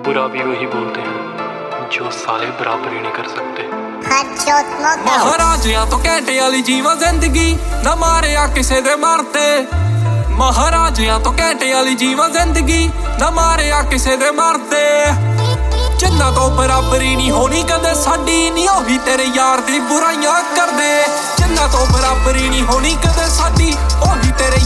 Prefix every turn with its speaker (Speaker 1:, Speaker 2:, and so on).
Speaker 1: बुरा भी वही बोलते हैं जो साले बराबरी नहीं कर सकते।
Speaker 2: महाराजियां तो कहते वाली जीवा जिंदगी ना मारे आ किसे दे मारते। महाराजियां तो कहते वाली जीवा जिंदगी ना मारे आ किसे दे मारते। जिन्ना तो बराबरी नहीं होनी कदे साडी नहीं ओही तेरे यार दी बुराइयां कर दे। जिन्ना तो बराबरी नहीं होनी कदे साडी ओही तेरे